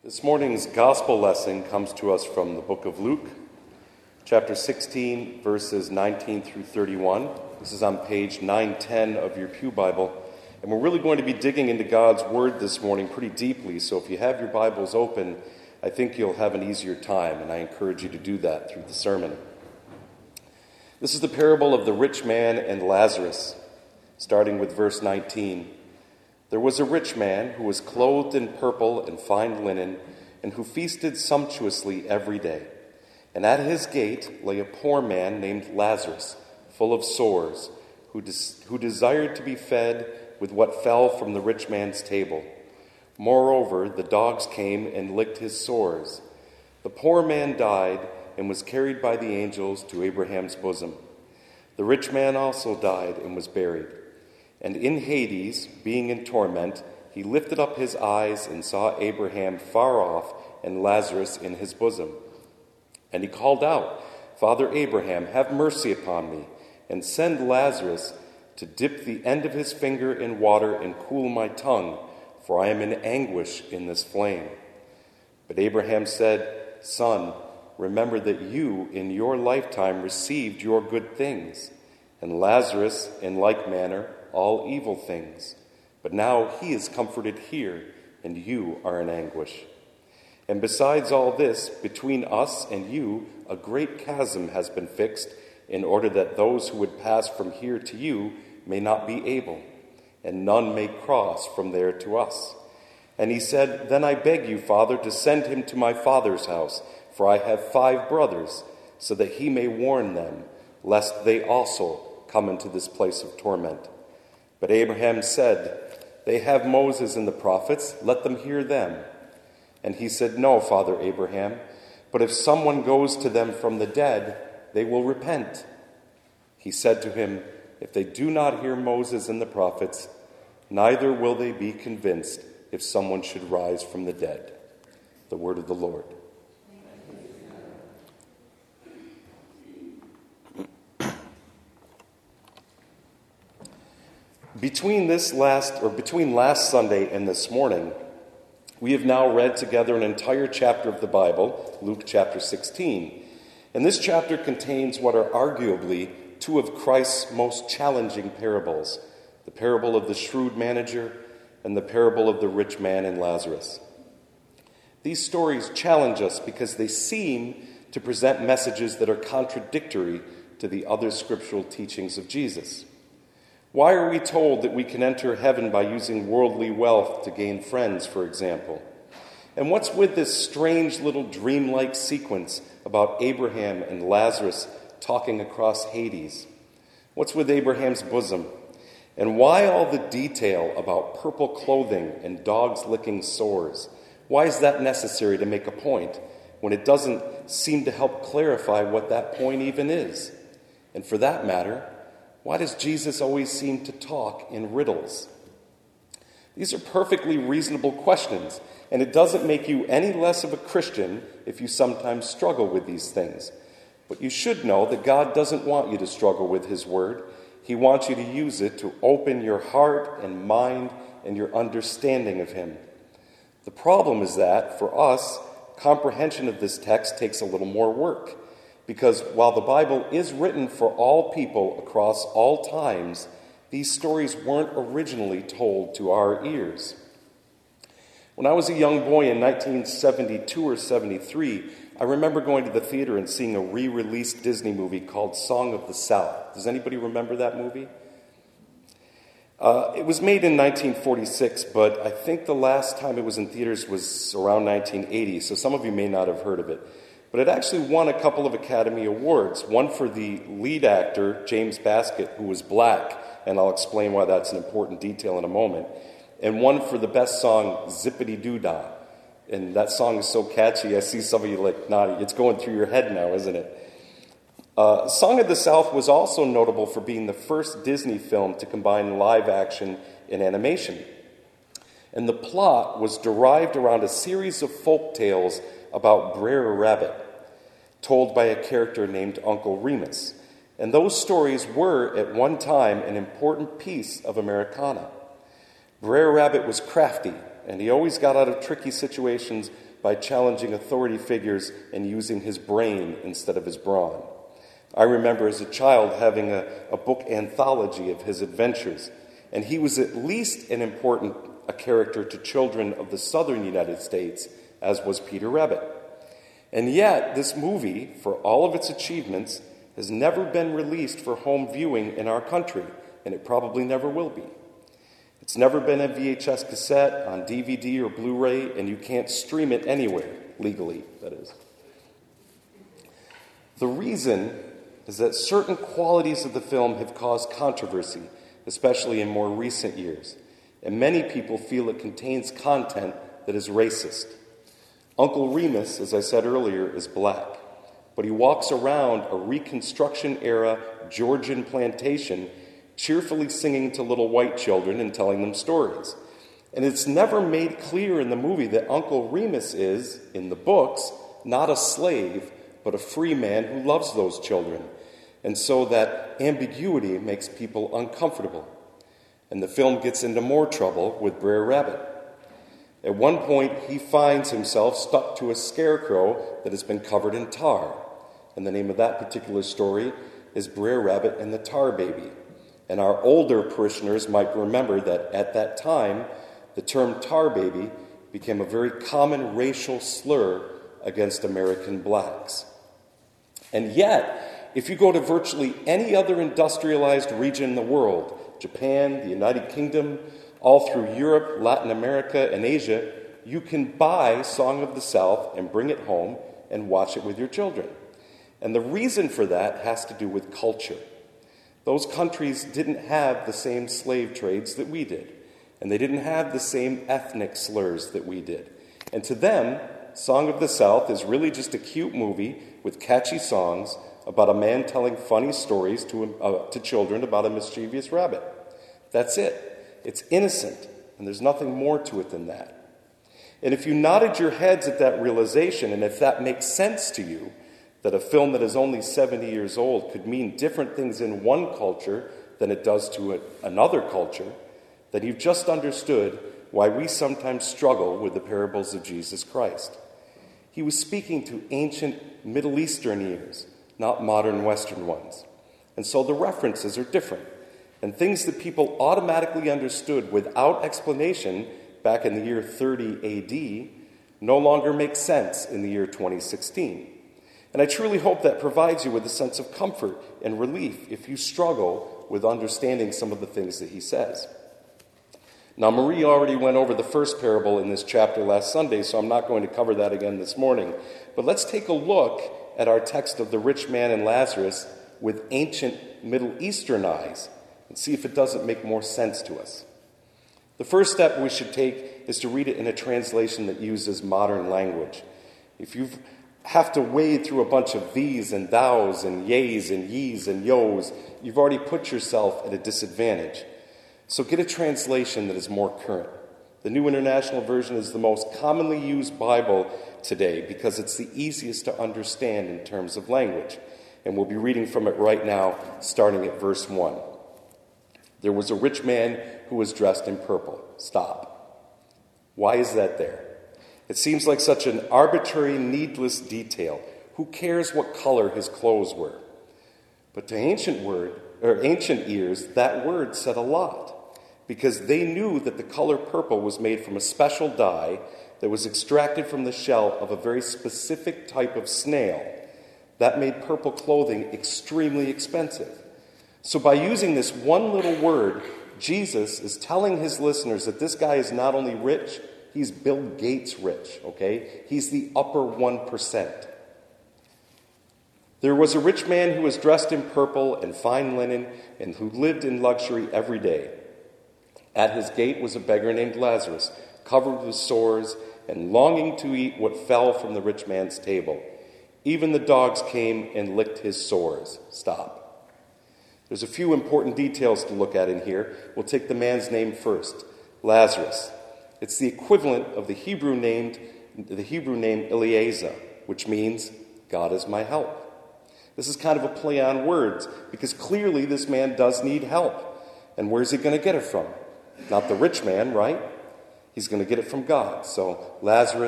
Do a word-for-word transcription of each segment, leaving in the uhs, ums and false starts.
This morning's gospel lesson comes to us from the book of Luke, chapter sixteen, verses nineteen through thirty-one. This is on page nine ten of your pew Bible, and we're really going to be digging into God's Word this morning pretty deeply, so if you have your Bibles open, I think you'll have an easier time, and I encourage you to do that through the sermon. This is the parable of the rich man and Lazarus, starting with verse nineteen. There was a rich man who was clothed in purple and fine linen, and who feasted sumptuously every day. And at his gate lay a poor man named Lazarus, full of sores, who, des- who desired to be fed with what fell from the rich man's table. Moreover, the dogs came and licked his sores. The poor man died and was carried by the angels to Abraham's bosom. The rich man also died and was buried. And in Hades, being in torment, he lifted up his eyes and saw Abraham far off and Lazarus in his bosom. And he called out, Father Abraham, have mercy upon me, and send Lazarus to dip the end of his finger in water and cool my tongue, for I am in anguish in this flame. But Abraham said, Son, remember that you in your lifetime received your good things, and Lazarus in like manner all evil things. But now he is comforted here, and you are in anguish. And besides all this, between us and you, a great chasm has been fixed, in order that those who would pass from here to you may not be able, and none may cross from there to us. And he said, Then I beg you, Father, to send him to my father's house, for I have five brothers, so that he may warn them, lest they also come into this place of torment. But Abraham said, They have Moses and the prophets, let them hear them. And he said, No, Father Abraham, but if someone goes to them from the dead, they will repent. He said to him, If they do not hear Moses and the prophets, neither will they be convinced if someone should rise from the dead. The word of the Lord. Between this last, or between last Sunday and this morning, we have now read together an entire chapter of the Bible, Luke chapter sixteen. And this chapter contains what are arguably two of Christ's most challenging parables, the parable of the shrewd manager and the parable of the rich man and Lazarus. These stories challenge us because they seem to present messages that are contradictory to the other scriptural teachings of Jesus. Why are we told that we can enter heaven by using worldly wealth to gain friends, for example? And what's with this strange little dreamlike sequence about Abraham and Lazarus talking across Hades? What's with Abraham's bosom? And why all the detail about purple clothing and dogs licking sores? Why is that necessary to make a point when it doesn't seem to help clarify what that point even is? And for that matter, why does Jesus always seem to talk in riddles? These are perfectly reasonable questions, and it doesn't make you any less of a Christian if you sometimes struggle with these things. But you should know that God doesn't want you to struggle with his word. He wants you to use it to open your heart and mind and your understanding of him. The problem is that, for us, comprehension of this text takes a little more work. Because while the Bible is written for all people across all times, these stories weren't originally told to our ears. When I was a young boy in nineteen seventy-two or seventy-three, I remember going to the theater and seeing a re-released Disney movie called Song of the South. Does anybody remember that movie? Uh, it was made in nineteen forty-six, but I think the last time it was in theaters was around nineteen eighty, so some of you may not have heard of it. But it actually won a couple of Academy Awards, one for the lead actor, James Baskett, who was black, and I'll explain why that's an important detail in a moment, and one for the best song, Zippity-Doo-Dah. And that song is so catchy, I see some of you like nodding. It's going through your head now, isn't it? Uh, Song of the South was also notable for being the first Disney film to combine live action and animation. And the plot was derived around a series of folk tales about Brer Rabbit, told by a character named Uncle Remus. And those stories were, at one time, an important piece of Americana. Brer Rabbit was crafty, and he always got out of tricky situations by challenging authority figures and using his brain instead of his brawn. I remember as a child having a, a book anthology of his adventures, and he was at least an important a character to children of the southern United States, as was Peter Rabbit. And yet, this movie, for all of its achievements, has never been released for home viewing in our country, and it probably never will be. It's never been a V H S cassette, on D V D or Blu-ray, and you can't stream it anywhere, legally, that is. The reason is that certain qualities of the film have caused controversy, especially in more recent years, and many people feel it contains content that is racist. Uncle Remus, as I said earlier, is black, but he walks around a Reconstruction-era Georgian plantation cheerfully singing to little white children and telling them stories. And it's never made clear in the movie that Uncle Remus is, in the books, not a slave, but a free man who loves those children. And so that ambiguity makes people uncomfortable. And the film gets into more trouble with Brer Rabbit. At one point, he finds himself stuck to a scarecrow that has been covered in tar. And the name of that particular story is Brer Rabbit and the Tar Baby. And our older parishioners might remember that at that time, the term tar baby became a very common racial slur against American blacks. And yet, if you go to virtually any other industrialized region in the world, Japan, the United Kingdom, all through Europe, Latin America, and Asia, you can buy Song of the South and bring it home and watch it with your children. And the reason for that has to do with culture. Those countries didn't have the same slave trades that we did, and they didn't have the same ethnic slurs that we did. And to them, Song of the South is really just a cute movie with catchy songs about a man telling funny stories to, uh, to children about a mischievous rabbit. That's it. It's innocent, and there's nothing more to it than that. And if you nodded your heads at that realization, and if that makes sense to you, that a film that is only seventy years old could mean different things in one culture than it does to a, another culture, then you've just understood why we sometimes struggle with the parables of Jesus Christ. He was speaking to ancient Middle Eastern ears, not modern Western ones. And so the references are different. And things that people automatically understood without explanation back in the year thirty A D no longer make sense in the year twenty sixteen. And I truly hope that provides you with a sense of comfort and relief if you struggle with understanding some of the things that he says. Now, Marie already went over the first parable in this chapter last Sunday, so I'm not going to cover that again this morning. But let's take a look at our text of the rich man and Lazarus with ancient Middle Eastern eyes and see if it doesn't make more sense to us. The first step we should take is to read it in a translation that uses modern language. If you have to wade through a bunch of these and thous and yeas and yees and yos, you've already put yourself at a disadvantage. So get a translation that is more current. The New International Version is the most commonly used Bible today because it's the easiest to understand in terms of language. And we'll be reading from it right now, starting at verse one. There was a rich man who was dressed in purple. Stop. Why is that there? It seems like such an arbitrary, needless detail. Who cares what color his clothes were? But to ancient word or ancient ears, that word said a lot, because they knew that the color purple was made from a special dye that was extracted from the shell of a very specific type of snail. That made purple clothing extremely expensive. So by using this one little word, Jesus is telling his listeners that this guy is not only rich, he's Bill Gates rich, okay? He's the upper one percent. There was a rich man who was dressed in purple and fine linen and who lived in luxury every day. At his gate was a beggar named Lazarus, covered with sores and longing to eat what fell from the rich man's table. Even the dogs came and licked his sores. Stop. There's a few important details to look at in here. We'll take the man's name first, Lazarus. It's the equivalent of the Hebrew named the Hebrew name Eliezer, which means God is my help. This is kind of a play on words because clearly this man does need help. And where's he going to get it from? Not the rich man, right? He's going to get it from God. So Lazarus,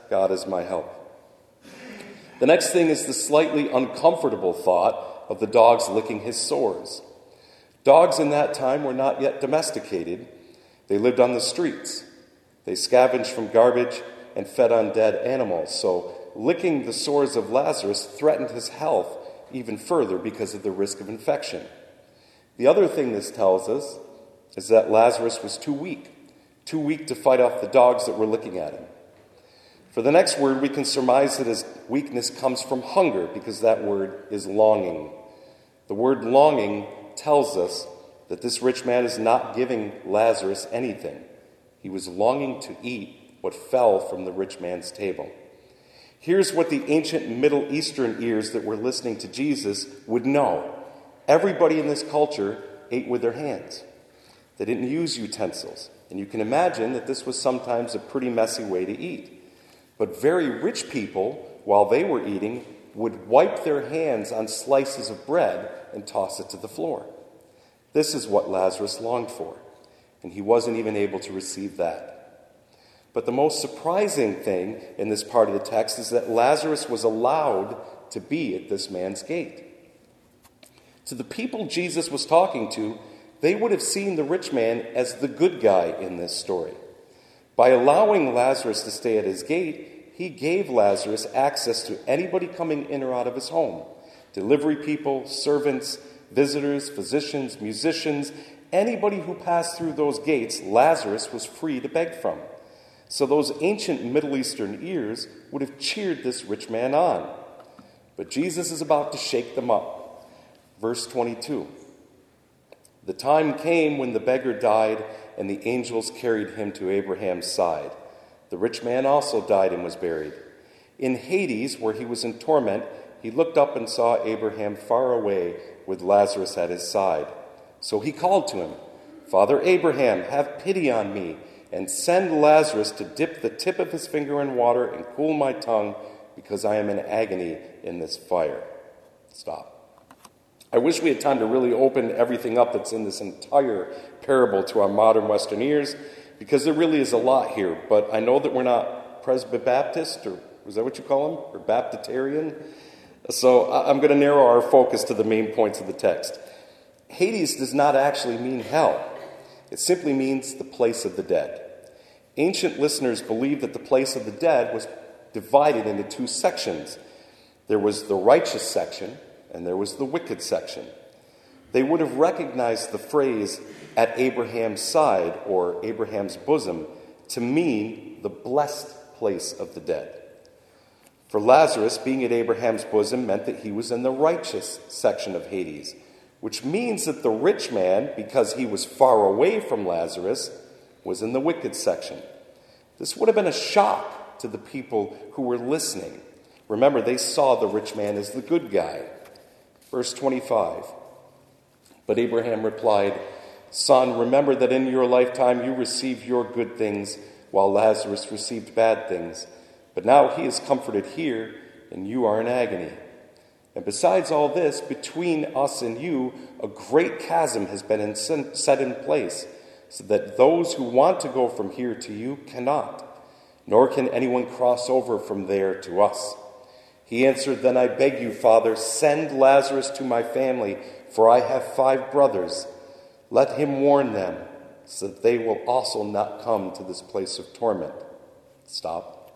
God is my help. The next thing is the slightly uncomfortable thought of the dogs licking his sores. Dogs in that time were not yet domesticated. They lived on the streets. They scavenged from garbage and fed on dead animals. So licking the sores of Lazarus threatened his health even further because of the risk of infection. The other thing this tells us is that Lazarus was too weak, too weak to fight off the dogs that were licking at him. For the next word, we can surmise that his weakness comes from hunger, because that word is longing. The word longing tells us that this rich man is not giving Lazarus anything. He was longing to eat what fell from the rich man's table. Here's what the ancient Middle Eastern ears that were listening to Jesus would know. Everybody in this culture ate with their hands. They didn't use utensils. And you can imagine that this was sometimes a pretty messy way to eat. But very rich people, while they were eating, would wipe their hands on slices of bread and toss it to the floor. This is what Lazarus longed for, and he wasn't even able to receive that. But the most surprising thing in this part of the text is that Lazarus was allowed to be at this man's gate. To the people Jesus was talking to, they would have seen the rich man as the good guy in this story. By allowing Lazarus to stay at his gate, he gave Lazarus access to anybody coming in or out of his home. Delivery people, servants, visitors, physicians, musicians, anybody who passed through those gates, Lazarus was free to beg from. So those ancient Middle Eastern ears would have cheered this rich man on. But Jesus is about to shake them up. Verse twenty-two. The time came when the beggar died, and the angels carried him to Abraham's side. The rich man also died and was buried. In Hades, where he was in torment, he looked up and saw Abraham far away with Lazarus at his side. So he called to him, "Father Abraham, have pity on me, and send Lazarus to dip the tip of his finger in water and cool my tongue, because I am in agony in this fire." Stop. I wish we had time to really open everything up that's in this entire parable to our modern Western ears, because there really is a lot here. But I know that we're not Presbybaptist, or is that what you call them? Or Baptitarian? So I'm going to narrow our focus to the main points of the text. Hades does not actually mean hell. It simply means the place of the dead. Ancient listeners believed that the place of the dead was divided into two sections. There was the righteous section, and there was the wicked section. They would have recognized the phrase "at Abraham's side" or Abraham's bosom to mean the blessed place of the dead. For Lazarus, being at Abraham's bosom meant that he was in the righteous section of Hades, which means that the rich man, because he was far away from Lazarus, was in the wicked section. This would have been a shock to the people who were listening. Remember, they saw the rich man as the good guy. Verse twenty-five. But Abraham replied, "Son, remember that in your lifetime you received your good things, while Lazarus received bad things. But now he is comforted here, and you are in agony. And besides all this, between us and you, a great chasm has been in, set in place, so that those who want to go from here to you cannot, nor can anyone cross over from there to us." He answered, "Then I beg you, Father, send Lazarus to my family, for I have five brothers. Let him warn them, so that they will also not come to this place of torment." Stop.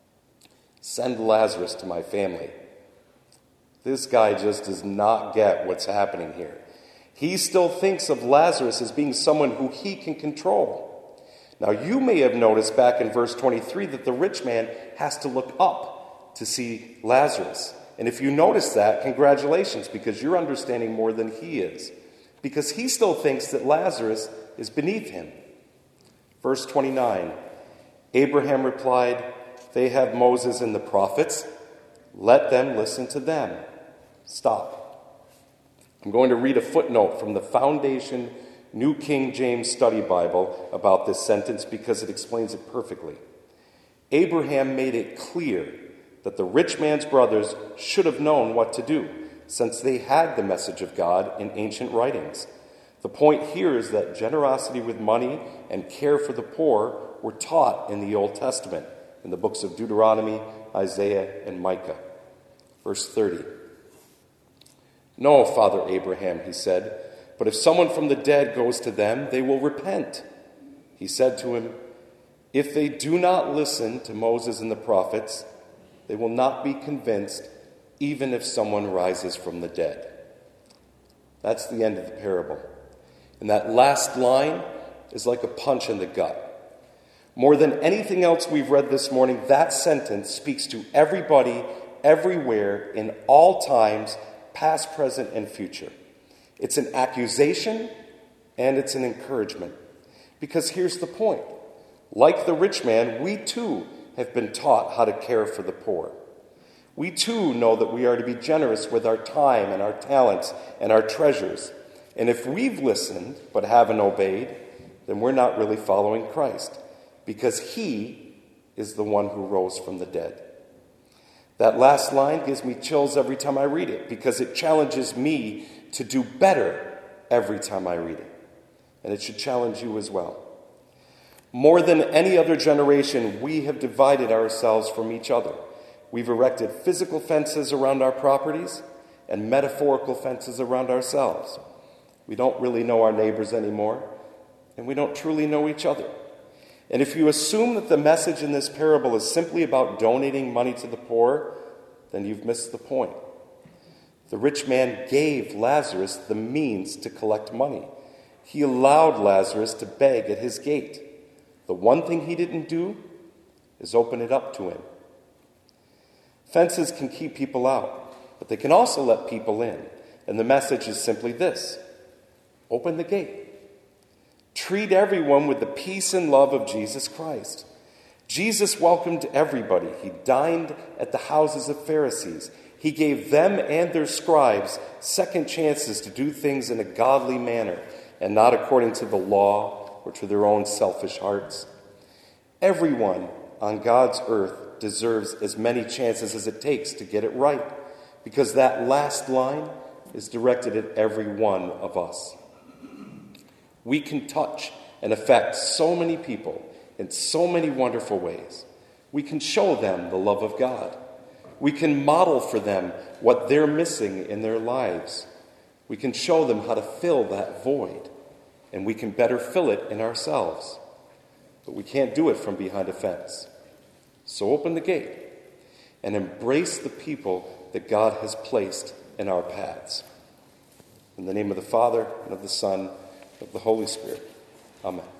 Send Lazarus to my family. This guy just does not get what's happening here. He still thinks of Lazarus as being someone who he can control. Now, you may have noticed back in verse twenty-three that the rich man has to look up to see Lazarus. And if you notice that, congratulations, because you're understanding more than he is. Because he still thinks that Lazarus is beneath him. Verse twenty-nine, Abraham replied, "They have Moses and the prophets. Let them listen to them." Stop. I'm going to read a footnote from the Foundation New King James Study Bible about this sentence because it explains it perfectly. Abraham made it clear that the rich man's brothers should have known what to do, since they had the message of God in ancient writings. The point here is that generosity with money and care for the poor were taught in the Old Testament, in the books of Deuteronomy, Isaiah, and Micah. Verse thirty. "No, Father Abraham," he said, "but if someone from the dead goes to them, they will repent." He said to him, "If they do not listen to Moses and the prophets, they will not be convinced, even if someone rises from the dead." That's the end of the parable. And that last line is like a punch in the gut. More than anything else we've read this morning, that sentence speaks to everybody, everywhere, in all times, past, present, and future. It's an accusation and it's an encouragement. Because here's the point. Like the rich man, we too have been taught how to care for the poor. We too know that we are to be generous with our time and our talents and our treasures. And if we've listened but haven't obeyed, then we're not really following Christ, because he is the one who rose from the dead. That last line gives me chills every time I read it, because it challenges me to do better every time I read it. And it should challenge you as well. More than any other generation, we have divided ourselves from each other. We've erected physical fences around our properties and metaphorical fences around ourselves. We don't really know our neighbors anymore, and we don't truly know each other. And if you assume that the message in this parable is simply about donating money to the poor, then you've missed the point. The rich man gave Lazarus the means to collect money. He allowed Lazarus to beg at his gate. The one thing he didn't do is open it up to him. Fences can keep people out, but they can also let people in. And the message is simply this: open the gate. Treat everyone with the peace and love of Jesus Christ. Jesus welcomed everybody. He dined at the houses of Pharisees. He gave them and their scribes second chances to do things in a godly manner and not according to the law or to their own selfish hearts. Everyone on God's earth deserves as many chances as it takes to get it right, because that last line is directed at every one of us. We can touch and affect so many people in so many wonderful ways. We can show them the love of God. We can model for them what they're missing in their lives. We can show them how to fill that void, and we can better fill it in ourselves. But we can't do it from behind a fence. So open the gate and embrace the people that God has placed in our paths. In the name of the Father, and of the Son, and of the Holy Spirit. Amen.